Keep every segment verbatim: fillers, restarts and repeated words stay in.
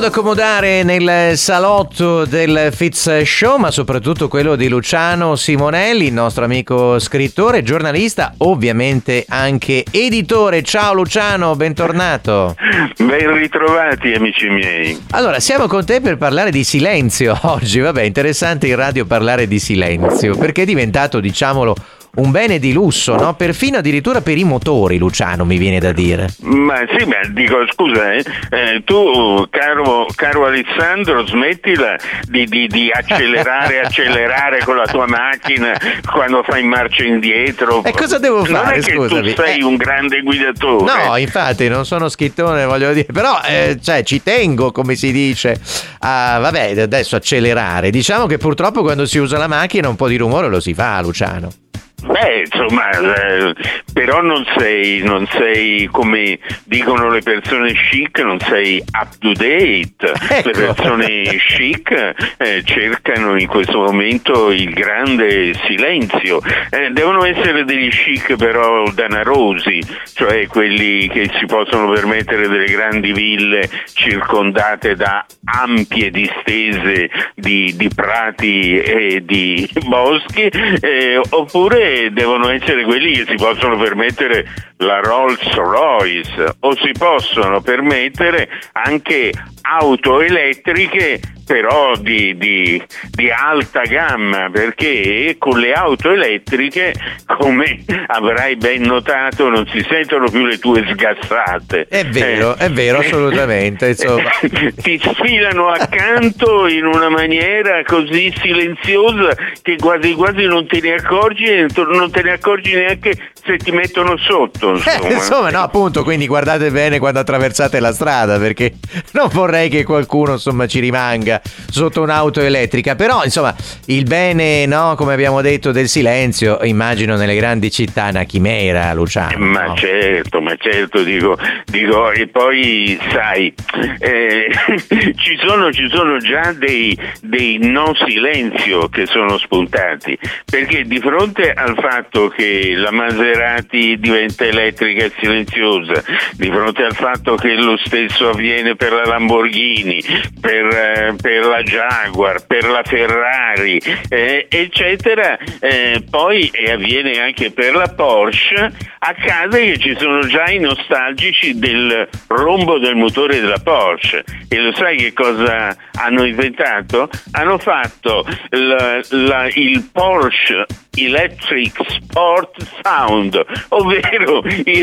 accomodare nel salotto del Fitz Show, ma soprattutto quello di Luciano Simonelli, il nostro amico scrittore, giornalista, ovviamente anche editore. Ciao Luciano, bentornato. Ben ritrovati amici miei. Allora, siamo con te per parlare di silenzio oggi. Vabbè, interessante in radio parlare di silenzio, perché è diventato, diciamolo, un bene di lusso, no? Perfino addirittura per i motori, Luciano, mi viene da dire. Ma sì, ma dico scusa, eh, eh, tu caro, caro Alessandro, smettila di, di, di accelerare, accelerare con la tua macchina quando fai marcia indietro. E cosa devo fare? Non è che Scusami. tu sei eh, un grande guidatore. No, infatti non sono schittone, voglio dire, però eh, cioè, ci tengo, come si dice, a, vabbè, adesso accelerare. Diciamo che purtroppo quando si usa la macchina un po' di rumore lo si fa, Luciano. Beh, insomma, eh, però non sei, non sei, come dicono le persone chic, non sei up to date. Ecco. Le persone chic eh, cercano in questo momento il grande silenzio. Eh, devono essere degli chic però danarosi, cioè quelli che si possono permettere delle grandi ville circondate da ampie distese di, di prati e di boschi, eh, oppure devono essere quelli che si possono permettere la Rolls Royce o si possono permettere anche auto elettriche però di, di, di alta gamma, perché con le auto elettriche, come avrai ben notato, non si sentono più le tue sgassate. È vero, eh. è vero, assolutamente, insomma. Ti sfilano accanto in una maniera così silenziosa che quasi quasi non te ne accorgi e non te ne accorgi neanche se ti mettono sotto. Insomma, eh, insomma no, appunto, quindi guardate bene quando attraversate la strada, perché non vorrei che qualcuno insomma ci rimanga sotto un'auto elettrica. Però insomma il bene, no, come abbiamo detto, del silenzio, immagino nelle grandi città è una chimera, Luciano. Ma no? certo, ma certo, dico, dico e poi sai, eh, ci sono ci sono già dei, dei no silenzio che sono spuntati, perché di fronte al fatto che la Maserati diventa elettrica e silenziosa, di fronte al fatto che lo stesso avviene per la Lamborghini, per, eh, per la Jaguar, per la Ferrari, eh, eccetera, eh, poi e avviene anche per la Porsche, accade che ci sono già i nostalgici del rombo del motore della Porsche. E lo sai che cosa hanno inventato? Hanno fatto la, la, il Porsche Electric Sport Sound, ovvero il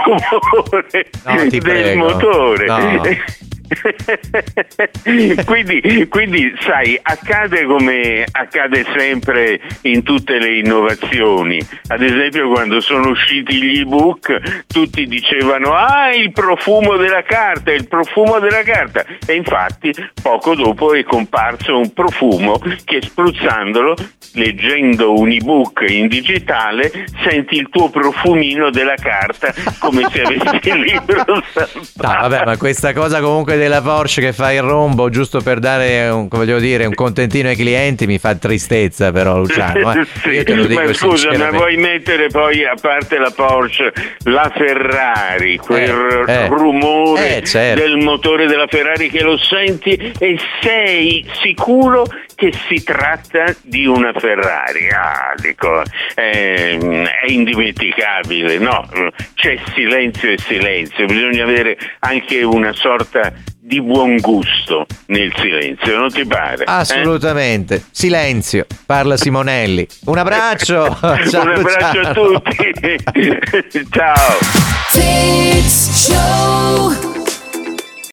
rumore no, del prego. motore. No. quindi, quindi sai, accade come accade sempre in tutte le innovazioni. Ad esempio, quando sono usciti gli ebook, tutti dicevano ah, il profumo della carta, il profumo della carta, e infatti poco dopo è comparso un profumo che, spruzzandolo, leggendo un ebook in digitale, senti il tuo profumino della carta come se avessi il libro stampato. No, vabbè, ma questa cosa comunque della Porsche che fa il rombo giusto per dare un, voglio dire, un contentino ai clienti mi fa tristezza, però, Luciano, eh. Sì, io te lo dico ma scusa, ma sinceramente. vuoi mettere poi, a parte la Porsche, la Ferrari, quel eh, eh, rumore eh, certo. del motore della Ferrari che lo senti e sei sicuro che si tratta di una Ferrari? Ah, dico, è, è indimenticabile, no? C'è silenzio e silenzio, bisogna avere anche una sorta di buon gusto nel silenzio, non ti pare? Assolutamente. Eh? Silenzio, parla Simonelli. Un abbraccio. Ciao, un abbraccio ciao. a tutti. Ciao. Fitz Show.